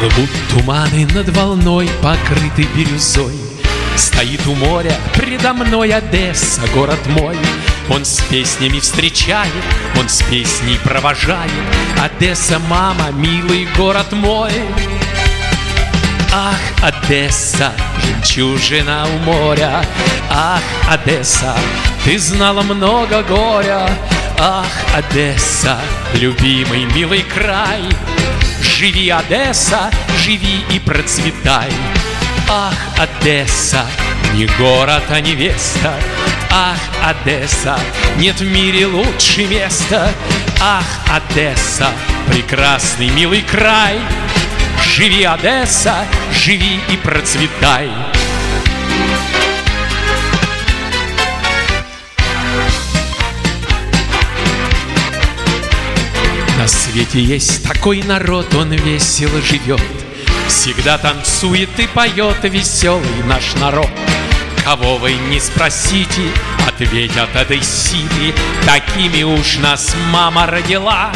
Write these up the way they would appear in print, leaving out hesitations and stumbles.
Плывут туманы над волной, покрыты бирюзой. Стоит у моря предо мной Одесса, город мой. Он с песнями встречает, он с песней провожает. Одесса, мама, милый город мой. Ах, Одесса, жемчужина у моря. Ах, Одесса, ты знала много горя. Ах, Одесса, любимый, милый край. Живи, Одесса, живи и процветай. Ах, Одесса, не город, а невеста. Ах, Одесса, нет в мире лучше места. Ах, Одесса, прекрасный, милый край. Живи, Одесса, живи и процветай. На свете есть такой народ, он весело живет, всегда танцует и поет веселый наш народ. Кого вы не спросите, ответят одесситы, такими уж нас мама родила.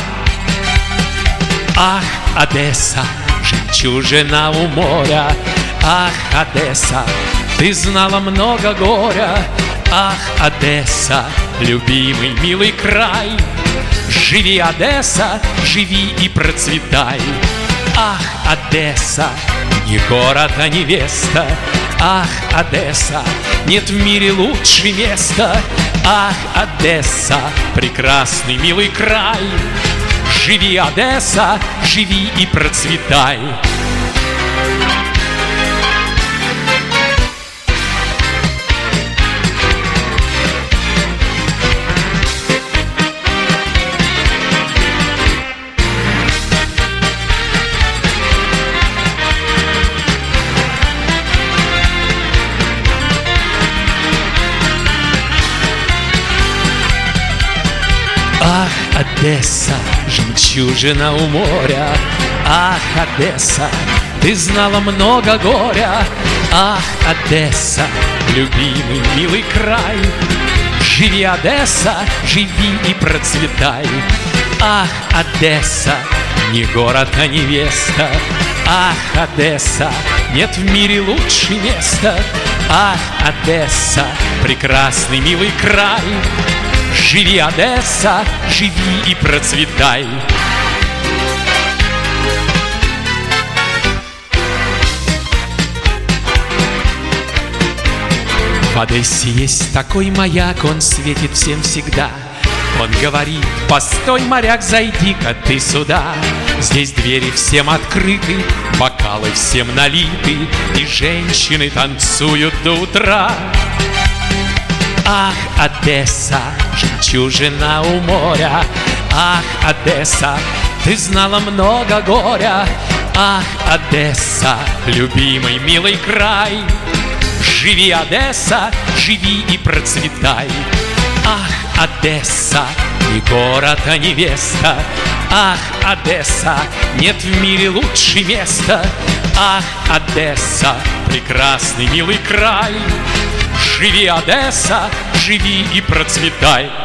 Ах, Одесса, жемчужина у моря. Ах, Одесса, ты знала много горя. Ах, Одесса, любимый, милый край. Живи, Одесса, живи и процветай. Ах, Одесса, не город, а невеста. Ах, Одесса, нет в мире лучше места. Ах, Одесса, прекрасный, милый край. Живи, Одесса, живи и процветай. Ах, Одесса, жемчужина у моря. Ах, Одесса, ты знала много горя. Ах, Одесса, любимый, милый край. Живи, Одесса, живи и процветай. Ах, Одесса, не город, а невеста. Ах, Одесса, нет в мире лучше места. Ах, Одесса, прекрасный, милый край. Живи, Одесса, живи и процветай. В Одессе есть такой маяк, он светит всем всегда. Он говорит: постой, моряк, зайди-ка ты сюда. Здесь двери всем открыты, бокалы всем налиты, и женщины танцуют до утра. Ах, Одесса, жемчужина у моря. Ах, Одесса, ты знала много горя. Ах, Одесса, любимый, милый край. Живи, Одесса, живи и процветай. Ах, Одесса, не город, а невеста. Ах, Одесса, нет в мире лучше места. Ах, Одесса, прекрасный, милый край. Живи, Одесса, живи и процветай.